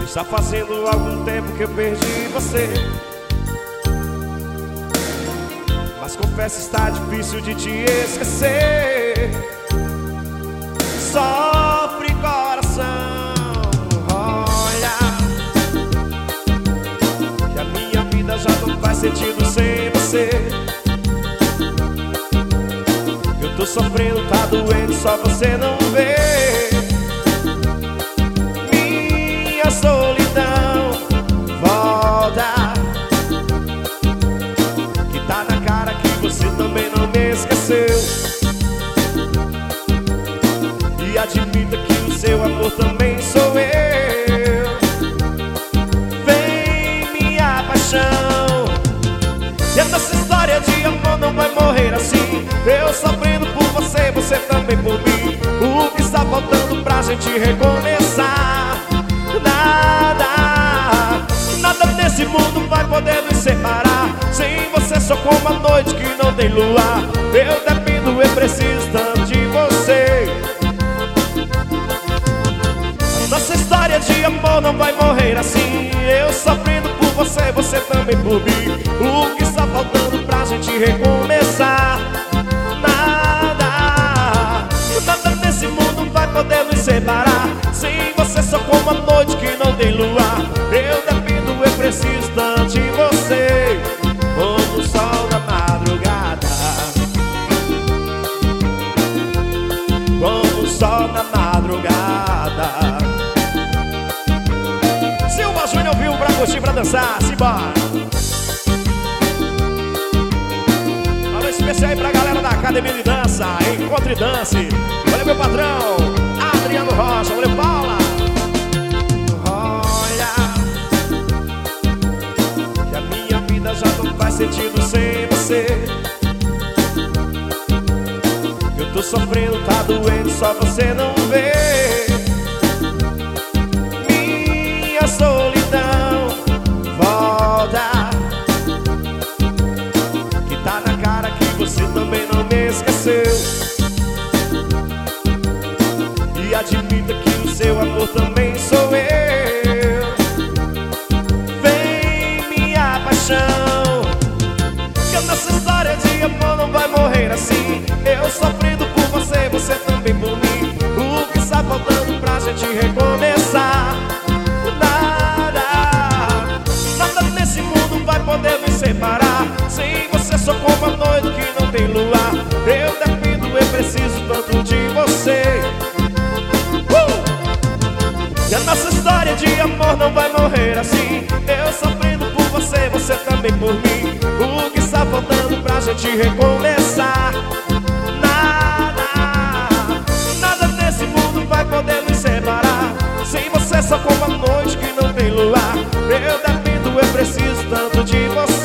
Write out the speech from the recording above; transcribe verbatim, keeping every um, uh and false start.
Está fazendo algum tempo que eu perdi você, mas confesso, está difícil de te esquecer. Sofre coração, olha, que a minha vida já não faz sentido sem você. Eu tô sofrendo, tá doendo, só você não vê. Minha solidão, volta, que tá na cara que você também não me esqueceu. E admita que o seu amor também sou eu. Vem, minha paixão, e essa história de amor não vai morrer assim. Eu sofrendo por você, você também por mim. O que está faltando pra gente recomeçar? Nada, nada nesse mundo vai poder nos separar. Sem você sou como a noite que não tem luar. Eu dependo, eu preciso tanto de você. Nossa história de amor não vai morrer assim. Eu sofrendo por você, você também por mim. O que está faltando pra gente recomeçar? Nada, nada nesse mundo vai poder nos separar. Sem você sou como a noite que não tem luar. Eu dependo, eu preciso tanto de você, como o sol da madrugada, como o sol da madrugada. Silva Júnior viu pra curtir, pra dançar, simbora. Alô especial aí pra galera da Academia de Dança, Encontre Dance. Olha meu patrão, Adriano Rocha, olha Paula. Olha, que a minha vida já não faz sentido sem você. Eu tô sofrendo, tá doendo, só você não vê. Minha solidão, volta, que tá na cara que você também não me esqueceu. E admita que o seu amor também sou eu. Vem, minha paixão, que a nossa história de amor não vai morrer assim. Eu sofrendo por você, você também por mim. O que está faltando pra gente recomeçar? Nada, nada nesse mundo vai poder nos separar. Sem você sou como a noite que não tem luar. Eu dependo, eu preciso tanto de você. E a nossa história de amor não vai morrer assim. Eu sofrendo por você, você também por mim. O que está faltando pra gente recomeçar? Nada, nada nesse mundo vai poder nos separar. Sem você só como a noite que não tem luar. Eu dependo, eu preciso tanto de você.